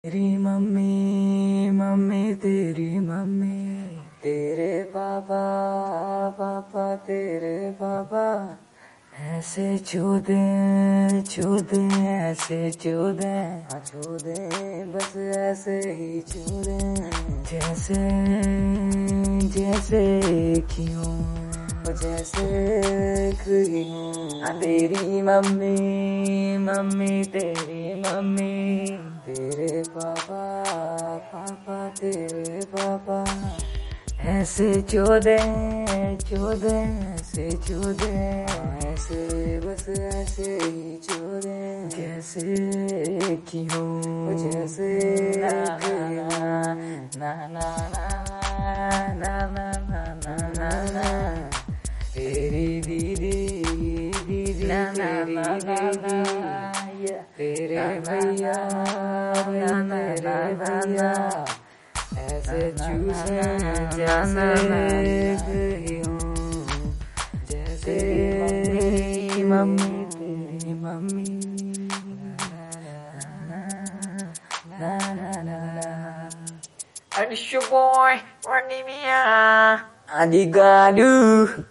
तेरी mummy mummy तेरी mummy, तेरे पापा पापा तेरे पापा, ऐसे चूदे चूदे ऐसे चूदे, चूदे बस ऐसे ही चूदे, जैसे जैसे क्यों जैसे क्यों। तेरी मम्मी मम्मी तेरी मम्मी, तेरे पापा पापा तेरे पापा, ऐसे चोदे चोदे ऐसे चोदे, ऐसे बस ऐसे ही चोदे, जैसे क्यों जैसे ना ना ना ना ना ना ना ना ना। तेरी दीदी दीदी तेरी दीदी, तेरे भैया तेरे भैया, ऐसे चूसे जैसे हूँ, जैसे मम्मी तेरी mummy. And it's your boy, Randy Mia. Adigadu.